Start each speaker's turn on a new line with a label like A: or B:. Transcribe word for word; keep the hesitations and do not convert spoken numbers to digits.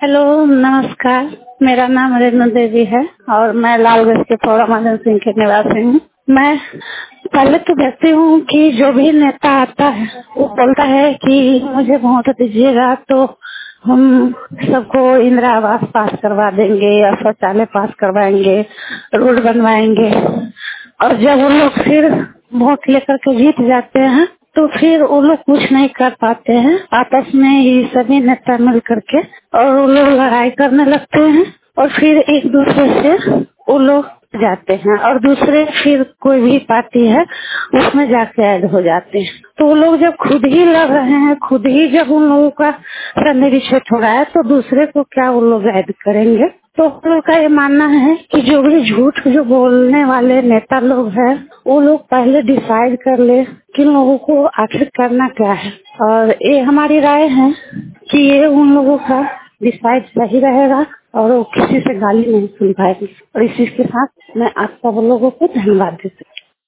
A: Hello, नमस्कार। मेरा नाम रेणु देवी है और मैं लालगंज के पौड़ा मदन सिंह के निवासी हूँ। मैं पहले तो देखती हूँ कि जो भी नेता आता है वो बोलता है कि मुझे वोट दीजिएगा तो हम सबको इंदिरा आवास पास करवा देंगे या शौचालय पास करवाएंगे, रोड बनवाएंगे। और जब वो लोग फिर वोट लेकर के जीत जाते हैं तो फिर वो लोग कुछ नहीं कर पाते हैं। आपस में ही सभी नेता मिल करके और वो लोग लड़ाई करने लगते हैं और फिर एक दूसरे से वो लोग जाते हैं और दूसरे फिर कोई भी पार्टी है उसमें जाके ऐड हो जाते हैं। तो वो लोग जब खुद ही लड़ रहे हैं, खुद ही जब उन लोगों का निरीक्षित हो रहा है तो दूसरे को क्या वो लोग ऐड करेंगे। तो हम लोग का ये मानना है कि जो भी झूठ जो बोलने वाले नेता लोग हैं वो लोग पहले डिसाइड कर ले कि लोगों को आखिर करना क्या है। और ये हमारी राय है कि ये उन लोगों का डिसाइड सही रहेगा और वो किसी से गाली नहीं सुन पाएगी। और इसी के साथ मैं आप सब लोगों को धन्यवाद देती हूँ।